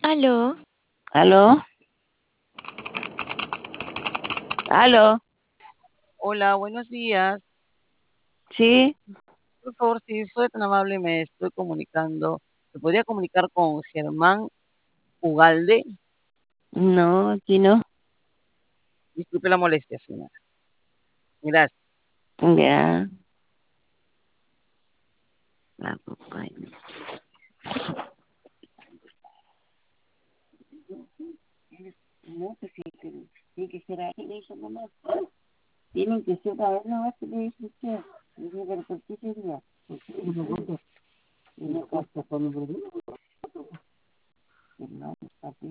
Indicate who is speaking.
Speaker 1: Aló,
Speaker 2: ¿Aló? ¿Aló?
Speaker 3: Hola, buenos días.
Speaker 2: ¿Sí?
Speaker 3: Por favor, si soy tan amable, me estoy comunicando. ¿Se podría comunicar con Germán Ugalde?
Speaker 2: No, aquí no.
Speaker 3: Disculpe la molestia, señora. Gracias.
Speaker 2: Ya. La cocaína. No, pues sí, tiene que ser ahí, le dice nomás. Tienen que ser a ver nomás que le dice usted. Dice, pero ¿por qué sería? Porque uno cuenta, uno cuenta con el bebé. No, así.